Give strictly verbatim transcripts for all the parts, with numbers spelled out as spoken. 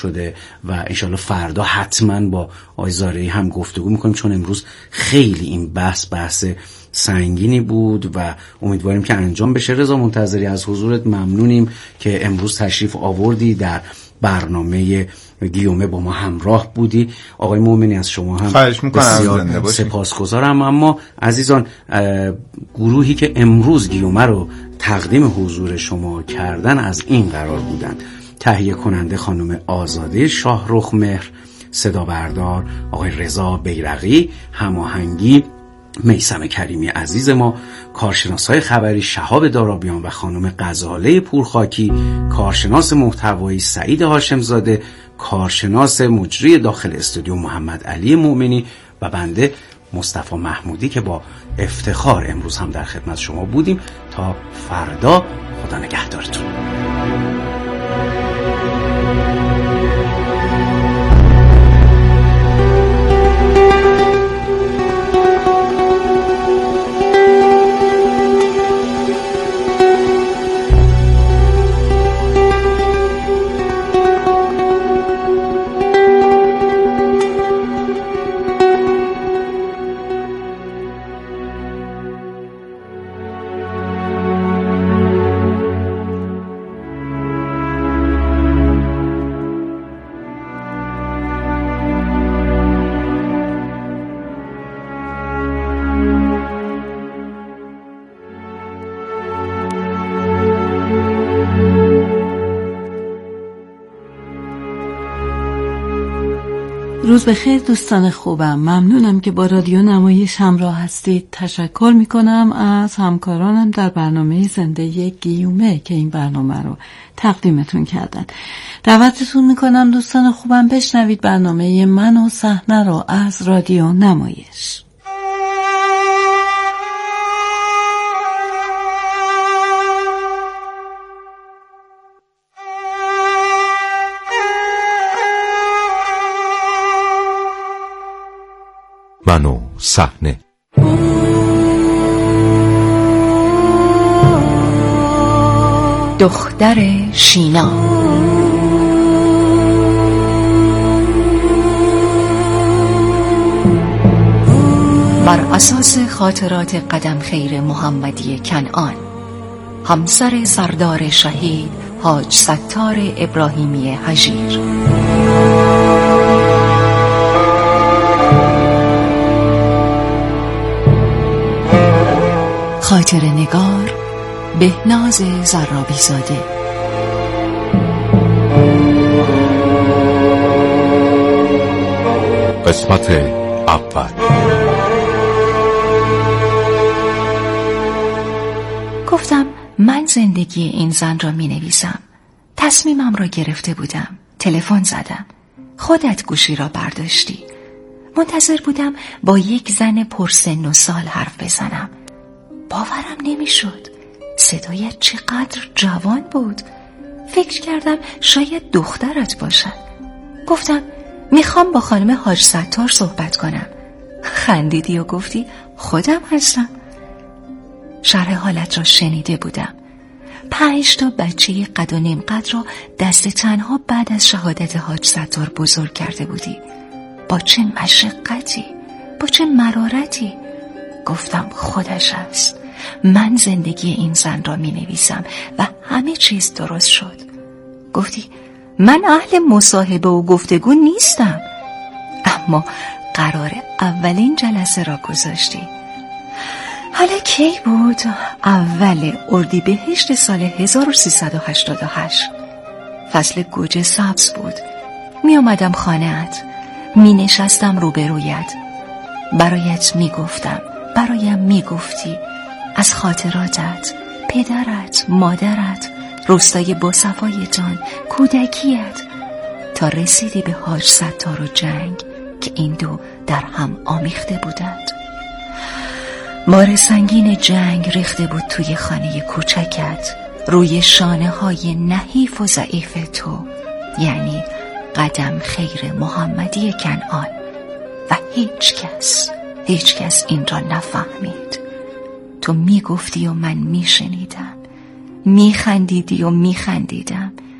شده و انشالله فردا حتما با آقای زارعی هم گفتگو میکنیم، چون امروز خیلی این بحث بحث سنگینی بود و امیدواریم که انجام بشه. رضا منتظری از حضورت ممنونیم که امروز تشریف آوردی، در برنامه گیومه با ما همراه بودی. آقای مومنی از شما هم بسیار سپاسگزارم. اما عزیزان، گروهی که امروز گیومه رو تقدیم حضور شما کردن از این قرار بودن: تهیه کننده خانم آزاده شاهرخ مهر، صدا بردار آقای رضا بیرقی، هماهنگی میثم کریمی عزیز ما، کارشناسای خبری شهاب دارابیان و خانم غزاله پورخاکی، کارشناس محتوایی سعید هاشمزاده، کارشناس مجری داخل استودیو محمد علی مومنی و بنده مصطفی محمودی که با افتخار امروز هم در خدمت شما بودیم. تا فردا، خدا نگهدارتون. روز بخیر دوستان خوبم، ممنونم که با رادیو نمایش همراه هستید. تشکر میکنم از همکارانم در برنامه زنده گیومه که این برنامه رو تقدیمتون کردن. دعوتتون میکنم دوستان خوبم بشنوید برنامه من و صحنه رو از رادیو نمایش. من و صحنه. دختر شینا. بر اساس خاطرات قدم خیر محمدی کنعان، همسر سردار شهید حاج ستار ابراهیمی هجیر. خاطر نگار بهناز زرابی زاده. قسمت اول. گفتم من زندگی این زن را می نویسم. تصمیمم را گرفته بودم. تلفن زدم. خودت گوشی را برداشتی. منتظر بودم با یک زن پرسن و سال حرف بزنم. باورم نمی شد. صدایت چقدر جوان بود. فکر کردم شاید دخترت باشد. گفتم میخوام با خانم حاج ستار صحبت کنم. خندیدی و گفتی خودم هستم. شرح حالت را شنیده بودم. پنج تا بچه قد و نیم قد را دست تنها بعد از شهادت حاج ستار بزرگ کرده بودی. با چه مشقتی، با چه مرارتی. گفتم خودش است. من زندگی این زن را می نویسم و همه چیز درست شد. گفتی من اهل مصاحبه و گفتگو نیستم. اما قرار اولین جلسه را گذاشتی. حالا کی بود؟ اول اردیبهشت سال هزار و سیصد و هشتاد و هشت. فصل گوجه سبز بود. می آمدم خانه‌ات، می نشستم روبرویت، برایت می گفتم، برایم می گفتی از خاطراتت، پدرت، مادرت، روستای باصفایتان، کودکیت، تا رسیدی به حاج ستار و جنگ که این دو در هم آمیخته بودند. بار سنگین جنگ ریخته بود توی خانه کوچکت، روی شانه های نحیف و ضعیف تو، یعنی قدم خیر محمدی کنعان، و هیچ کس هیچ کس این را نفهمید. تو می گفتی و من می شنیدم، می خندیدی و می خندیدم.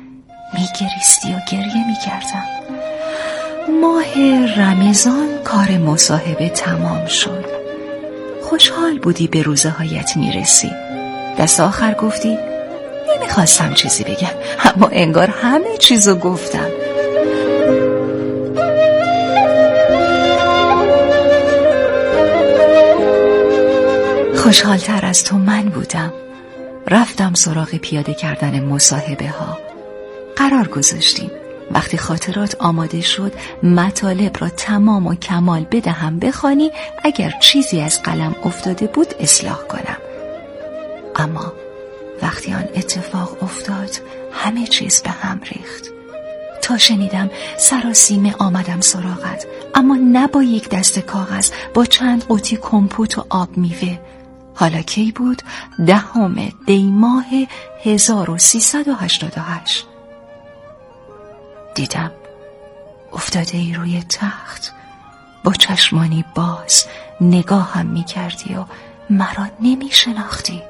میگریستی و گریه میکردم. ماه رمضان کار مصاحبه تمام شد. خوشحال بودی به روزهایت میرسی. دست آخر گفتی نمیخواستم چیزی بگم، اما انگار همه چیزو گفتم. خوشحالتر از تو من بودم. رفتم سراغ پیاده کردن مصاحبه ها. قرار گذاشتیم وقتی خاطرات آماده شد مطالب را تمام و کمال بدهم بخوانی، اگر چیزی از قلم افتاده بود اصلاح کنم. اما وقتی آن اتفاق افتاد همه چیز به هم ریخت. تا شنیدم سراسیمه آمدم سراغت، اما نه با یک دست کاغذ، با چند قوطی کمپوت و آب میوه. حالا کی بود؟ دهم دی ماه هزار و سیصد و هشتاد و هشت. دیدم افتاده ای روی تخت، با چشمانی باز نگاهم می کردی و مرا نمی شناختی.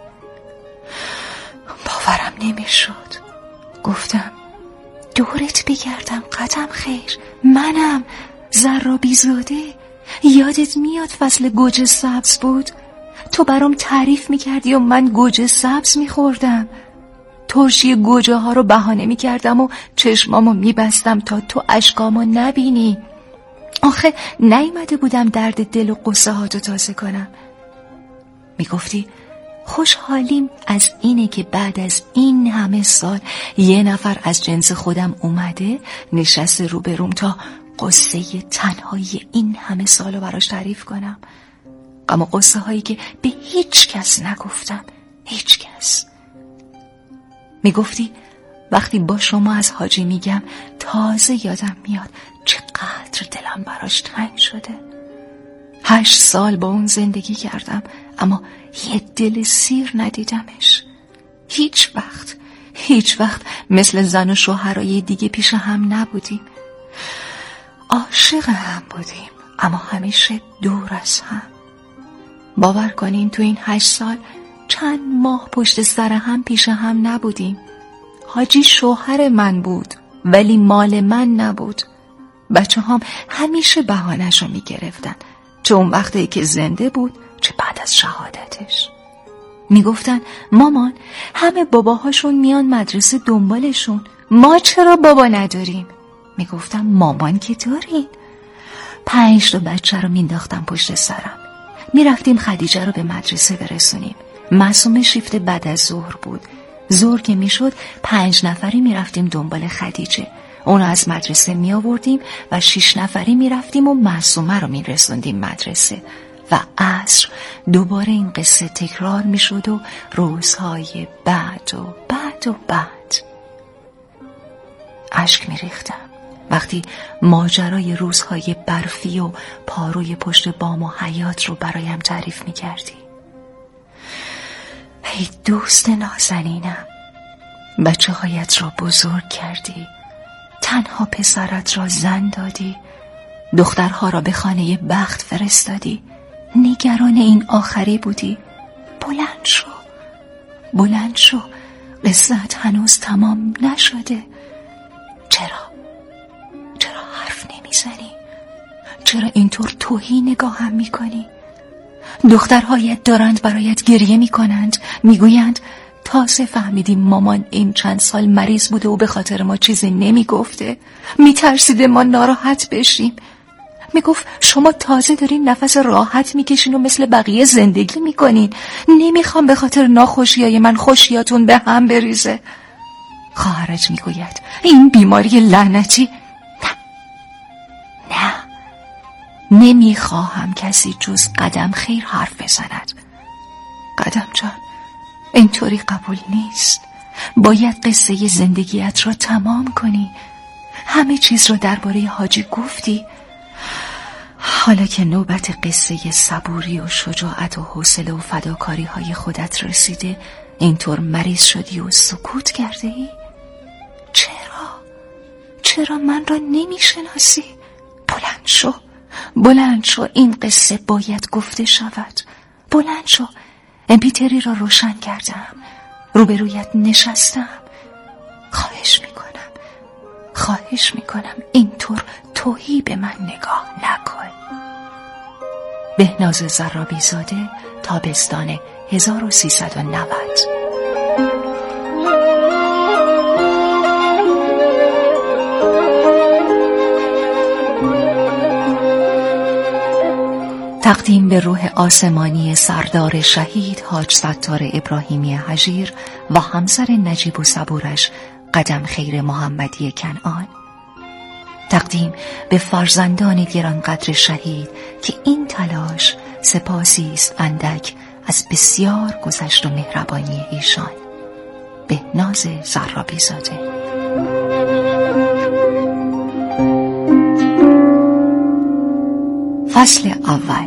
باورم نمی شد. گفتم دورت بگردم قدم خیر، منم زرابی زاده. یادت میاد فصل گوجه سبز بود؟ تو برام تعریف می کردی و من گوجه سبز می خوردم. ترشی گوجه ها رو بهانه می کردم و چشمامو می بستم تا تو اشکامو نبینی. آخه نیومده بودم درد دل و قصه هاتو تازه کنم. می گفتی خوشحالیم از اینه که بعد از این همه سال یه نفر از جنس خودم اومده نشسته روبروم تا قصه تنهایی این همه سالو براش تعریف کنم. اما قصه هایی که به هیچ کس نگفتم، هیچ کس. می گفتی وقتی با شما از حاجی میگم تازه یادم میاد چقدر دلم براش تنگ شده. هشت سال با اون زندگی کردم اما یه دل سیر ندیدمش. هیچ وقت هیچ وقت مثل زن و شوهرای دیگه پیش هم نبودیم. عاشق هم بودیم اما همیشه دور از هم. باور کنین تو این هشت سال چند ماه پشت سر هم پیش هم نبودیم. حاجی شوهر من بود ولی مال من نبود. بچه هم همیشه بهانه‌شو می گرفتن، چه اون وقتی که زنده بود چه بعد از شهادتش. می گفتن مامان همه باباهاشون میان مدرسه دنبالشون، ما چرا بابا نداریم؟ می گفتم مامان که دارین. پنج تا بچه رو مینداختم پشت سرم. می رفتیم خدیجه رو به مدرسه برسونیم. معصومه شیفت بعد از ظهر بود. ظهر که می شد پنج نفری می رفتیم دنبال خدیجه. اونو از مدرسه می آوردیم و شش نفری می رفتیم و معصومه رو می رسوندیم مدرسه. و عصر دوباره این قصه تکرار می شد و روزهای بعد و بعد و بعد. اشک می ریختم وقتی ماجرای روزهای برفی و پاروی پشت بام و حیات رو برایم تعریف می کردی. ای دوست نازنینم، بچه هایت را بزرگ کردی، تنها پسرت را زن دادی، دخترها را به خانه بخت فرستادی، نگران این آخری بودی. بلند شو بلند شو، قصه‌ت هنوز تمام نشده. چرا چرا حرف نمیزنی؟ چرا اینطور توهی نگاهم میکنی؟ دخترهایت دارند برایت گریه میکنند، میگویند تازه فهمیدیم مامان این چند سال مریض بوده و به خاطر ما چیزی نمیگفته، میترسیده ما ناراحت بشیم. میگفت شما تازه دارین نفس راحت میکشین و مثل بقیه زندگی میکنین، نمیخوام به خاطر ناخوشیای من خوشیاتون به هم بریزه. خواهرش میگوید این بیماری لعنتی. نه نه نمیخواهم کسی جز قدم خیر حرف بزند. قدم جان اینطوری قبول نیست. باید قصه زندگیت را تمام کنی. همه چیز را درباره حاجی گفتی. حالا که نوبت قصه صبوری و شجاعت و حوصله و فداکاری های خودت رسیده، اینطور مریض شدی و سکوت کرده ای؟ چرا؟ چرا من را نمیشناسی؟ بلند شو بلند شو، این قصه باید گفته شود. بلند شو. امپیتری را روشن کردم، روبرویت نشستم. خواهش میکنم خواهش میکنم اینطور توهی به من نگاه نکن. بهناز زرابی زاده، تابستان هزار و سیصد و نود. تقدیم به روح آسمانی سردار شهید حاج ستار ابراهیمی هژیر و همسر نجیب و صبورش قدم خیر محمدی کنعان. تقدیم به فرزندان گرانقدر شهید که این تلاش سپاسی است اندک از بسیار گذشت و مهربانی ایشان. بهناز زرابی زاده. فصل اول.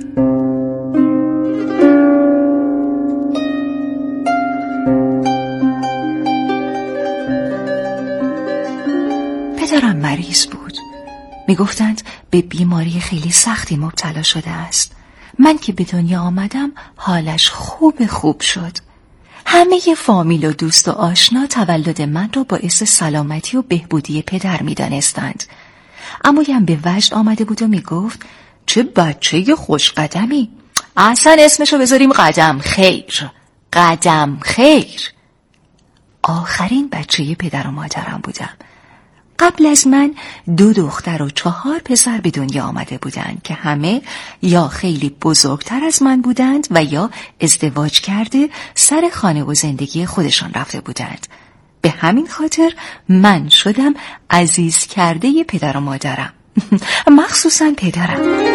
پدرم مریض بود. می گفتند به بیماری خیلی سختی مبتلا شده است. من که به دنیا آمدم حالش خوب خوب شد. همه فامیل و دوست و آشنا تولد من را باعث سلامتی و بهبودی پدر می دانستند. عمویم به وجد آمده بود و می گفت چه بچه خوش قدمی، اصلا اسمشو بذاریم قدم خیر. قدم خیر. آخرین بچه پدر و مادرم بودم. قبل از من دو دختر و چهار پسر به دنیا آمده بودند که همه یا خیلی بزرگتر از من بودند و یا ازدواج کرده سر خانه و زندگی خودشان رفته بودند. به همین خاطر من شدم عزیز کرده پدر و مادرم، مخصوصا پدرم.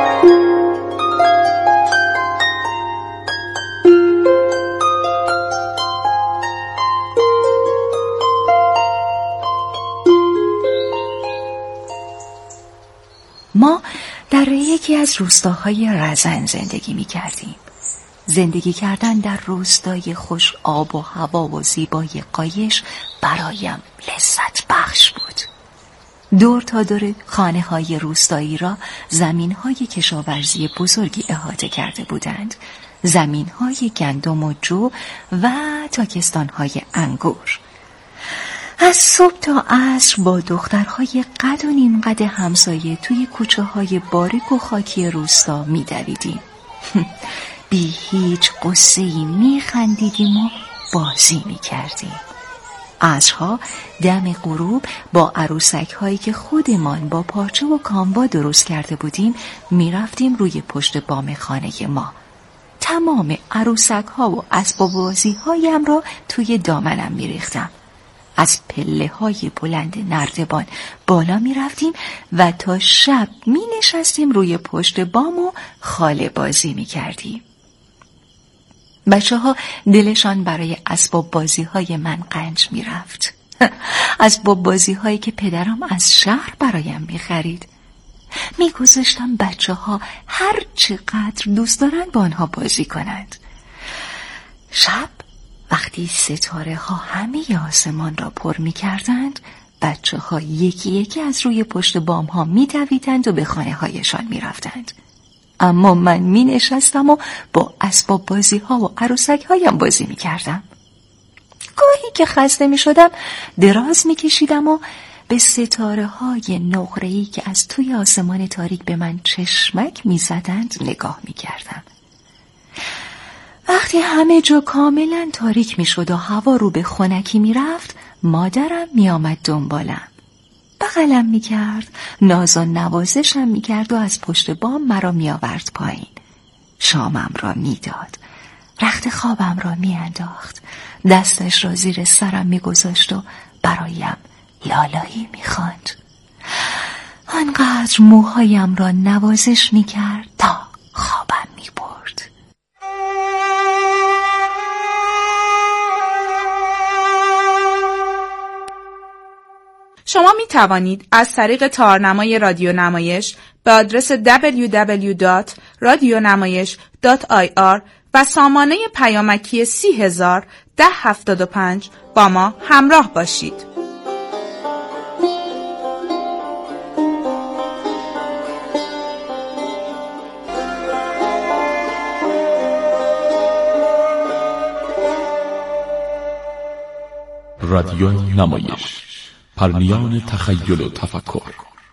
ما در یکی از روستاهای رزن زندگی می کردیم. زندگی کردن در روستای خوش آب و هوا و زیبای قایش برایم لذت بخش بود. دور تا دور خانه های روستایی را زمین های کشاورزی بزرگی احاطه کرده بودند. زمین های گندم و جو و تاکستان های انگور. از صبح تا عصر با دخترهای قد و نیم قد همسایه توی کوچه های باریک و خاکی روستا می دویدیم. بی هیچ قصه‌ای می خندیدیم و بازی می کردیم. عصرها دم غروب با عروسک هایی که خودمان با پارچه و کاموا درست کرده بودیم می رفتیم روی پشت بام خانه ما. تمام عروسک ها و اسباب بازی هایم را توی دامنم می ریختم. از پله های بلند نردبان بالا می رفتیم و تا شب می نشستیم روی پشت بام و خاله بازی می کردیم. بچه ها دلشان برای اسباب بازی های من قنج می رفت. اسباب بازی هایی که پدرم از شهر برایم می خرید. می گذاشتم بچه ها هر چقدر دوست دارن با آنها بازی کنند. شب وقتی ستاره ها همه آسمان را پر می کردند، بچه ها یکی یکی از روی پشت بام ها می دویدند و به خانه هایشان می رفتند. اما من می نشستم و با اسباب بازی ها و عروسک هایم بازی می کردم. گاهی که خسته می شدم دراز می کشیدم و به ستاره های نقره‌ای که از توی آسمان تاریک به من چشمک می زدند نگاه می کردم. وقتی همه جا کاملا تاریک می شد و هوا رو به خنکی می رفت، مادرم می آمد دنبالم. بغلم می کرد، ناز و نوازشم می کرد و از پشت بام مرا می آورد پایین. شامم را می داد، رخت خوابم را می انداخت، دستش را زیر سرم می گذاشت و برایم لالایی می خواند. آنقدر موهایم را نوازش می کرد تا خوابم می برد. شما می توانید از طریق تارنمای رادیو نمایش به آدرس دبلیو دبلیو دبلیو دات رادیو نمایش دات آی آر و سامانه پیامکی سی هزار ده هفتاد و پنج با ما همراه باشید. رادیو نمایش، پرنیان تخیل و تفکر.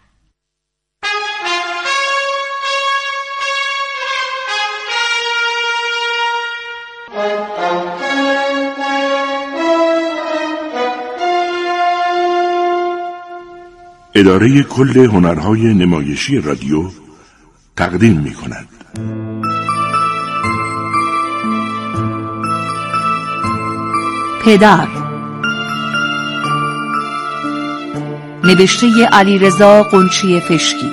اداره کل هنرهای نمایشی رادیو تقدیم می کند. پدر، نوشته علیرضا قنچی فشکی.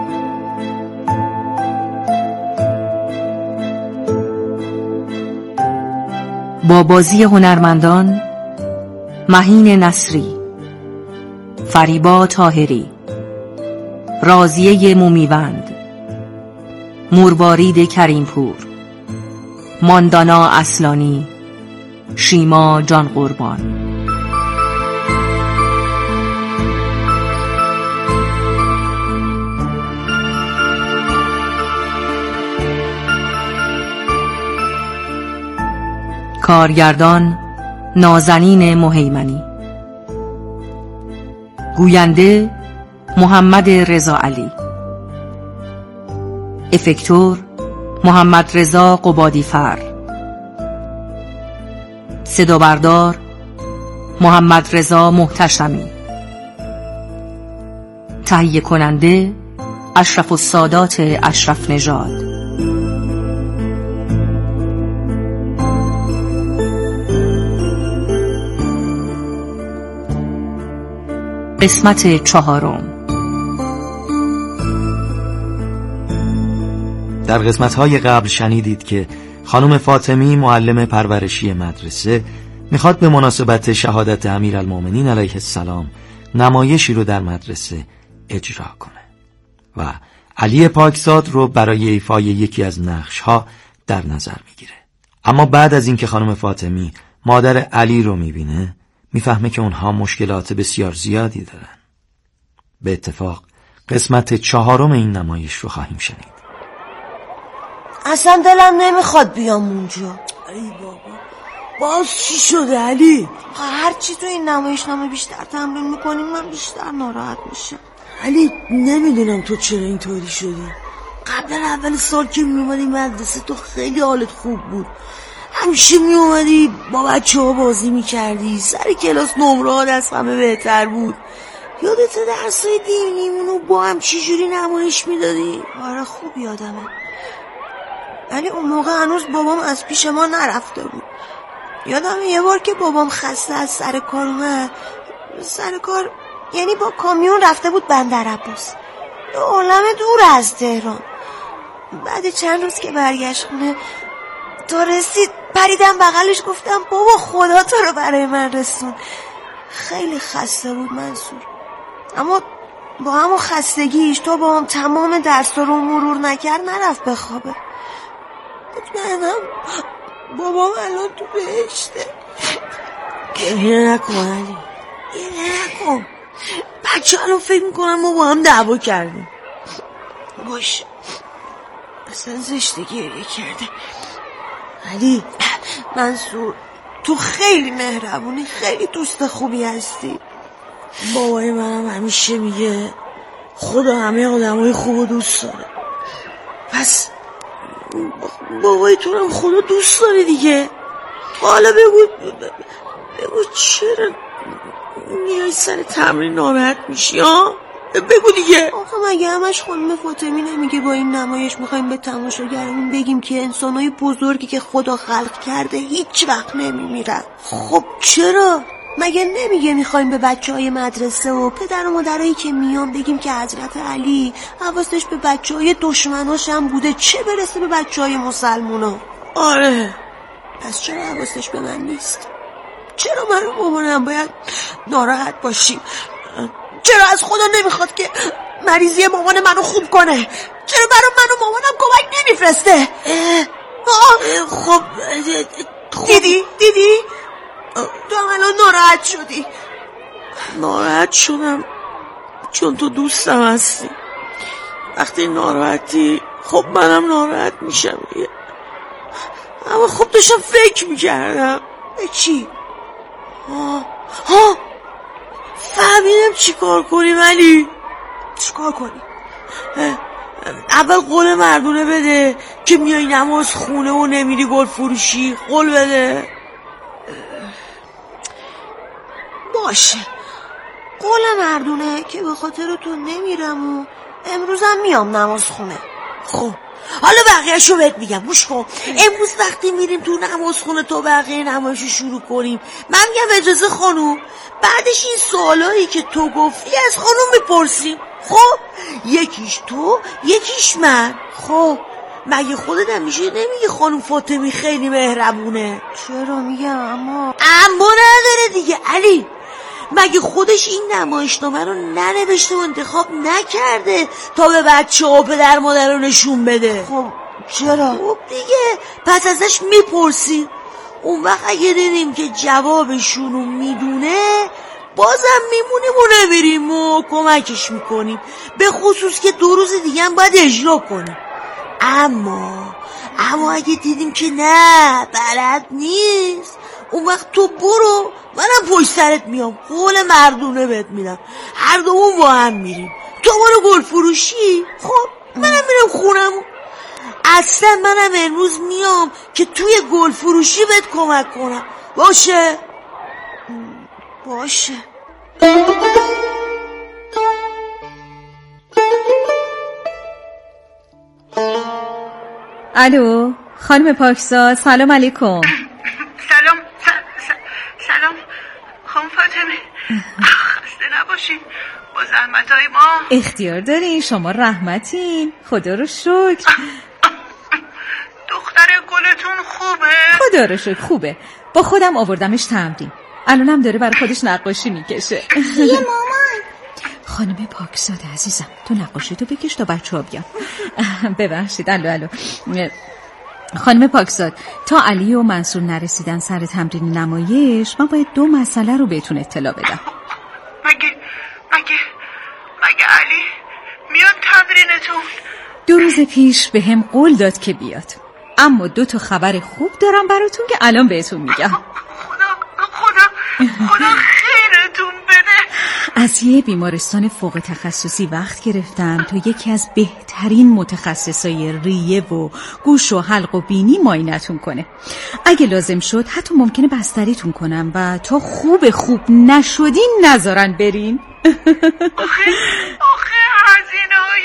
با بازی هنرمندان مهین نصری، فریبا طاهری، راضیه مومیوند، موروارید کریمپور، ماندانا اصلانی، شیما جان قربان. کارگردان نازنین مهیمنی. گوینده محمد رضا علی. افکتور محمد رضا قبادی فر. صدا بردار محمد رضا محتشمی. تهیه کننده اشرف السادات اشرف نژاد. قسمت چهارم. در قسمت‌های قبل شنیدید که خانم فاطمی معلم پرورشی مدرسه میخواد به مناسبت شهادت امیرالمومنین علیه السلام نمایشی رو در مدرسه اجرا کنه و علی پاکزاد رو برای ایفای یکی از نقش‌ها در نظر میگیره. اما بعد از اینکه خانم فاطمی مادر علی رو میبینه میفهمه که اونها مشکلات بسیار زیادی دارن. به اتفاق قسمت چهارم این نمایش رو خواهیم شنید. اصلا دلم نمیخواد بیام اونجا. ای بابا باز چی شده علی؟ هرچی تو این نمایش نامه بیشتر تمرین میکنیم من بیشتر ناراحت میشم. علی نمیدونم تو چرا اینطوری شدی. قبلا اول سال که میومدی مدرسه تو خیلی حالت خوب بود. همیشه میومدی با بچه ها بازی میکردی، سر کلاس نمره ها دست همه بهتر بود. یادت درسای دینیمونو با هم چی جوری نمایش میدادی؟ آره خوب یادمه. ولی اون موقع هنوز بابام از پیش ما نرفته بود. یادمه یه بار که بابام خسته از سر کار اومد، سر کار یعنی با کامیون رفته بود بندر عباس، عالم دور از تهران. بعد چند روز که برگشت خونه تا رسید پریدم بغلش گفتم بابا خدا تو رو برای من رسون. خیلی خسته بود منصور، اما با همون خستگیش تو با هم تمام درس رو مرور نکرد نرفت بخوابه. مطمئنم بابام الان تو بهشته. گریه نکن علی، گریه نکن. بچه الان فکر میکنم ما با هم دعوا کردیم. باش اصلا زشته گریه کرده. علی منصور تو خیلی مهربونی، خیلی دوست خوبی هستی. بابای منم همیشه میگه خدا همه آدمای خوب دوست داره. پس بابای تو هم خدا دوست داره دیگه. حالا بگو بگو چرا میای سر تمرین ناراحت میشی ها؟ بگو دیگه. آخه مگه همش خانم فاطمی نمیگه با این نمایش میخوایم به تماشاگرمون بگیم که انسانای بزرگی که خدا خلق کرده هیچ وقت نمیمیرن؟ خب چرا؟ مگه نمیگه میخوایم به بچه های مدرسه و پدر و مادرایی که میان بگیم که حضرت علی حواسش به بچه های دشمناش هم بوده، چه برسه به بچه های مسلمونا؟ آره. پس چرا حواسش به من نیست؟ چرا من و مامانم باید ناراحت باشیم؟ چرا از خدا نمیخواد که مریضی مامان منو خوب کنه؟ چرا برای من و مامانم کمک نمیفرسته؟ خب دیدی؟ دیدی؟ تو هم الان ناراحت شدی. ناراحت شدم چون تو دوستم هستی. وقتی ناراحتی خب منم ناراحت میشم دیگه. اما خب داشتم فکر میکردم. به چی؟ ها ها فهمیدم چی کار کنیم علی. چی کار کنیم؟ اول قول مردونه بده که میای نماز خونه و نمیری گل فروشی. قول بده. باشه، قول مردونه که به خاطر تو نمیرم و امروزم میام نماز خونه. خب حالا بقیه‌شو بهت میگم، گوش کن. امروز وقتی میریم تو نماز خونه تا بقیه نمازشو شروع کنیم، من میگم اجازه خانوم، بعدش این سوالایی که تو گفتی از خانوم میپرسیم. خب یکیش تو یکیش من. خب مگه خودت همیشه نمیگی خانوم فاطمی خیلی مهربونه؟ چرا میگم اما اما نداره دیگه علی. مگه خودش این نمایشنامه رو ننوشته و انتخاب نکرده تا به بچه ها پدر مادر رو نشون بده؟ خب چرا؟ خب دیگه پس ازش میپرسیم. اون وقت اگه دیدیم که جوابشونو میدونه بازم میمونیم و نمیریم و کمکش میکنیم، به خصوص که دو روز دیگه هم باید اجرا کنیم. اما اما اگه دیدیم که نه بلد نیست، اون وقت تو برو، منم پشت سرت میام، قول مردونه بهت میدم، هر دومون با هم میریم. تو برو گل فروشی، خب منم میرم خونم. اصلا منم امروز میام که توی گل فروشی بهت کمک کنم. باشه؟ باشه. الو خانم پاکزاد، سلام علیکم. سلام سلام خانم فاطمه، خسته نباشین با زحمتهای ما. اختیار دارین، شما رحمتین، خدا رو شکر. دختر گلتون خوبه؟ خدا رو شکر خوبه، با خودم آوردمش تمرین، الانم داره برای خودش نقاشی میکشه. یه مامان. خانم پاکزاد عزیزم، تو نقاشی تو بکش تا بچه ها بیان. ببخشید. الو الو خانم پاکزاد، تا علی و منصور نرسیدن سر تمرین نمایش، من باید دو مسئله رو بهتون اطلاع بدم. مگه مگه مگه علی میاد تمرینتون؟ دو روز پیش به هم قول داد که بیاد، اما دو تا خبر خوب دارم براتون که الان بهتون میگم. خدا خدا خدا خیرتون بده. از یه بیمارستان فوق تخصصی وقت گرفتم تا یکی از بهترین متخصصای ریه و گوش و حلق و بینی معاینتون کنه. اگه لازم شد حتی ممکنه بستریتون کنم و تا خوب خوب نشدین نذارن برین. آخه آخه هزینه های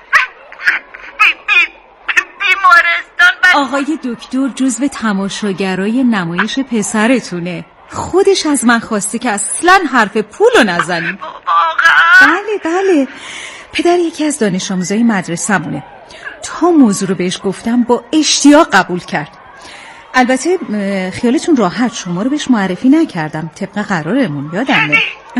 بیمارستان. آقای دکتر جزو تماشاگرای نمایش پسرتونه، خودش از من خواسته که اصلا حرف پولو نزنیم. واقعا؟ بله بله، پدر یکی از دانش آموزای مدرسه‌مونه. تا موضوع رو بهش گفتم با اشتیاق قبول کرد. البته خیالتون راحت، شما رو بهش معرفی نکردم، طبق قرارمون، یادمه. یعنی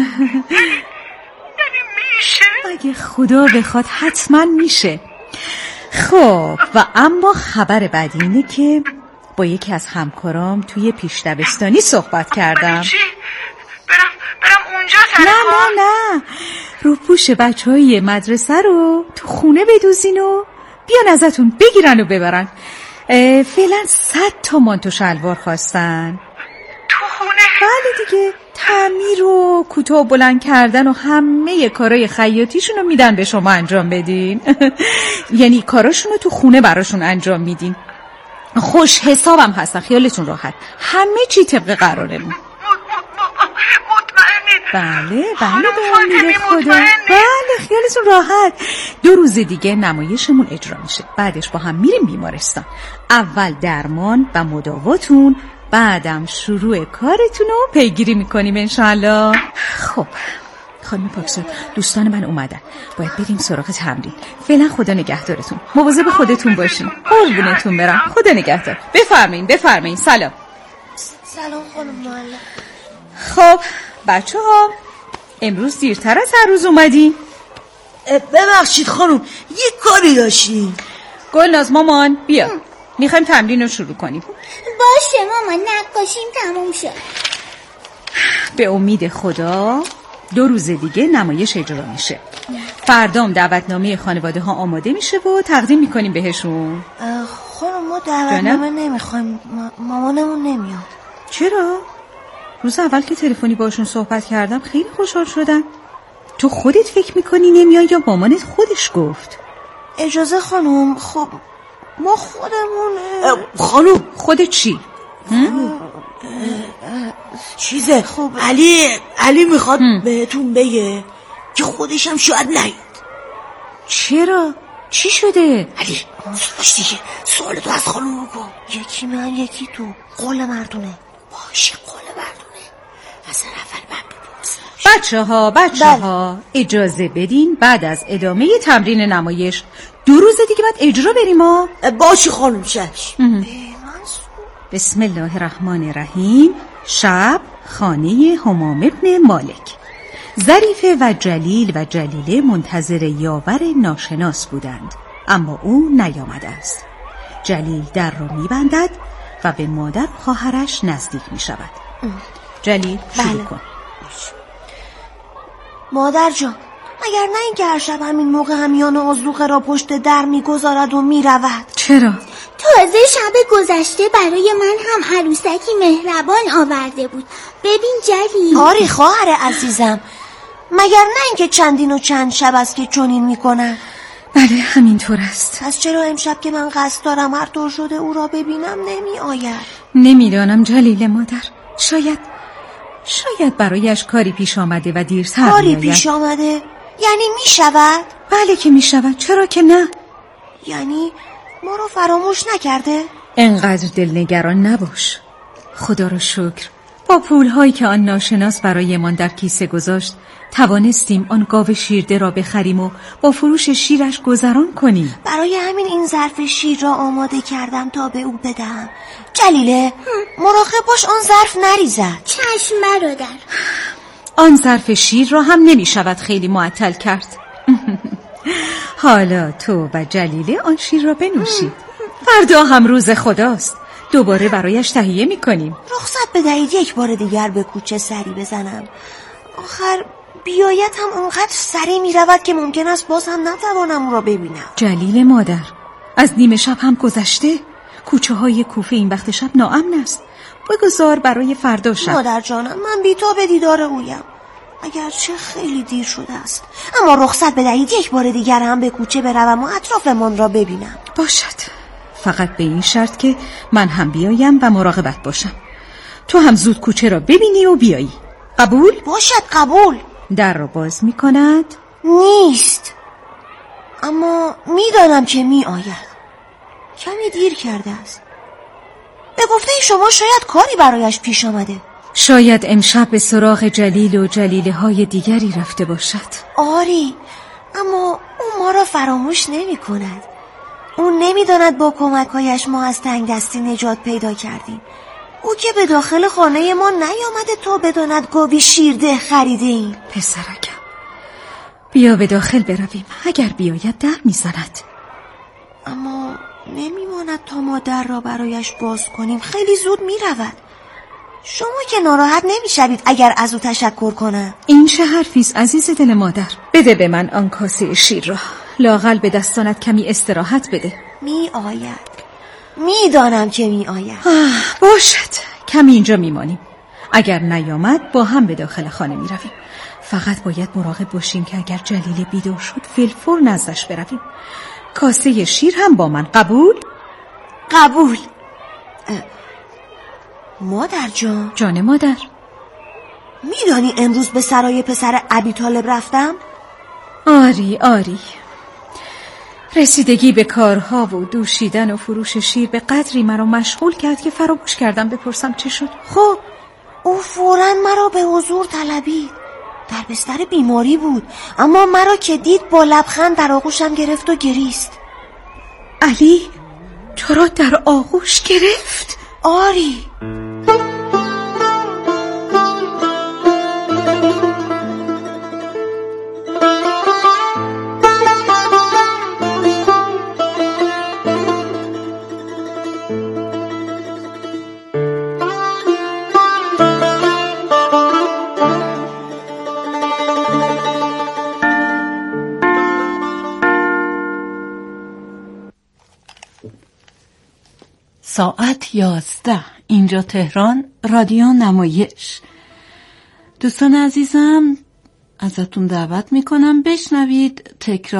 میشه؟ اگه خدا بخواد حتما میشه. خب و اما خبر بعدی اینه که با یکی از همکارام توی پیش دبستانی صحبت کردم. چی؟ برم برم اونجا سر نه نه نه، رو پوش بچه های مدرسه رو تو خونه بدوزین و بیان ازتون بگیرن و ببرن. فعلا صد تا مانتو شلوار خواستن. تو خونه؟ بله دیگه، تعمیر و کوتاه بلند کردن و همه کارهای خیاطیشون رو میدن به شما انجام بدین. یعنی کاراشون رو تو خونه براشون انجام میدین. خوش حسابم هستن، خیالتون راحت، همه چی طبق قرارمون. مطمئنید؟ بله بله به امید خدا. بله خیالتون راحت. دو روز دیگه نمایشمون اجرا میشه، بعدش با هم میریم بیمارستان. اول درمان و مداواتون، بعدم شروع کارتون رو پیگیری میکنیم انشالله. خب خانم پاکزاد، دوستان من اومدن، باید بریم سراغ تمرین. فعلا خدا نگهدارتون، مواظب خودتون باشین. قربونتون برم، خدا نگهدار. بفرمایین بفرمایین. سلام. سلام خانم معلم. خب بچه ها، امروز دیرتر از هر روز اومدین. ببخشید خانم، یه کاری داشتیم. گلناز مامان بیا، میخوایم تمرین رو شروع کنیم. باشه مامان، نقاشیم تموم شد. به امید خدا دو روز دیگه نمایش اجرا میشه. فردام دعوتنامه خانواده ها آماده میشه و تقدیم میکنیم بهشون. خانم ما دعوتنامه نمیخوایم، مامانمون نمیاد. چرا؟ روز اول که تلفنی باشون صحبت کردم خیلی خوشحال شدن. تو خودت فکر میکنی نمیای یا مامانت خودش گفت؟ اجازه خانم، خب ما خودمون خانم خودت چی؟ چیزه خب علی علی میخواد بهتون بگه که خودشم شاید نیاد. چرا؟ چی شده؟ علی باش دیگه سوال تو از خانم بکن. یکی من یکی تو. قول مردونه. باشه قول مردونه. از اول من بپرسم. بچه ها بچه ها اجازه بدین بعد از ادامه تمرین نمایش دو روز دیگه بعد اجرا بریم ها. باشه خانم چشم. بسم الله الرحمن الرحیم. شب خانه همام ابن مالک. ظریفه و جلیل و جلیله منتظر یاور ناشناس بودند، اما او نیامده است. جلیل در را میبندد و به مادر و خواهرش نزدیک میشود. جلیل شروع بله. کن. مادر جان، اگر نه این که هر شب همین موقع همیان آذوقه را پشت در میگذارد و میرود. چرا؟ تازه شب گذشته برای من هم عروسکی مهربان آورده بود. ببین جلیل. آری خواهر عزیزم، مگر نه اینکه چندین و چند شب است که چنین میکنن؟ بله همینطور است. پس چرا امشب که من قصد دارم هر طور شده او را ببینم نمی آید؟ نمیدانم جلیل مادر، شاید شاید برایش کاری پیش آمده و دیرتر کاری بیاید. پیش آمده؟ یعنی می شود؟ بله که می شود، چرا که نه؟ یعنی ما رو فراموش نکرده؟ انقدر دلنگران نباش. خدا را شکر با پولهایی که آن ناشناس برایمان در کیسه گذاشت توانستیم آن گاو شیرده را بخریم و با فروش شیرش گذران کنیم. برای همین این ظرف شیر را آماده کردم تا به او بدهم. جلیله مراقب باش آن ظرف نریزد. چشم برادر. آن ظرف شیر را هم نمی شود خیلی معطل کرد. حالا تو و جلیله آن شیر را بنوشید. فردا هم روز خداست، دوباره برایش تهیه می کنیم. رخصت بدهید یک بار دیگر به کوچه سری بزنم. آخر بیایت هم اونقدر سری می رود که ممکن است باز هم نتوانم او را ببینم. جلیل مادر، از نیمه شب هم گذشته. کوچه های کوفه این وقت شب ناامن است. بگذار برای فردا شب. مادر جانم، من بی‌تاب دیدار اویم، اگرچه خیلی دیر شده است، اما رخصت بدهید یک بار دیگر هم به کوچه بروم و اطرافمان را ببینم. باشد، فقط به این شرط که من هم بیایم و مراقبت باشم. تو هم زود کوچه را ببینی و بیایی. قبول؟ باشد قبول. در را باز می کند؟ نیست، اما میدانم که می آید. کمی دیر کرده است. به گفته شما شاید کاری برایش پیش آمده. شاید امشب به سراغ جلیل و جلیله های دیگری رفته باشد. آری، اما او ما را فراموش نمی کند. او نمی داند با کمکهایش ما از تنگ دستی نجات پیدا کردیم. او که به داخل خانه ما نیامده تا بداند گاوی شیرده خریده ایم. پسرکم، بیا به داخل برویم. اگر بیاید در میزند. اما نمیماند تا ما در را برایش باز کنیم. خیلی زود میرود. شما که ناراحت نمیشوید اگر از او تشکر کنم؟ این چه حرفیست عزیز دل مادر؟ بده به من آن کاسه شیر را. لااقل به دستانت کمی استراحت بده. می آید، میدانم که می آید. باشد، کمی اینجا میمانیم. اگر نیامد با هم به داخل خانه میرویم. فقط باید مراقب باشیم که اگر جلیل بیدار شد فیلفور نزدش برویم. کاسه شیر هم با من. قبول؟ قبول. مادر جان. جان مادر. میدانی امروز به سرای پسر ابی طالب رفتم؟ آری آری. رسیدگی به کارها و دوشیدن و فروش شیر به قدری مرا مشغول کرد که فراموش کردم بپرسم چه شد. خب او فوراً مرا به حضور طلبید. در بستر بیماری بود، اما مرا که دید با لبخند در آغوشم گرفت و گریست. علی تو را در آغوش گرفت؟ آری. ساعت یازده. اینجا تهران، رادیو نمایش. دوستان عزیزم ازتون دعوت میکنم بشنوید تکرار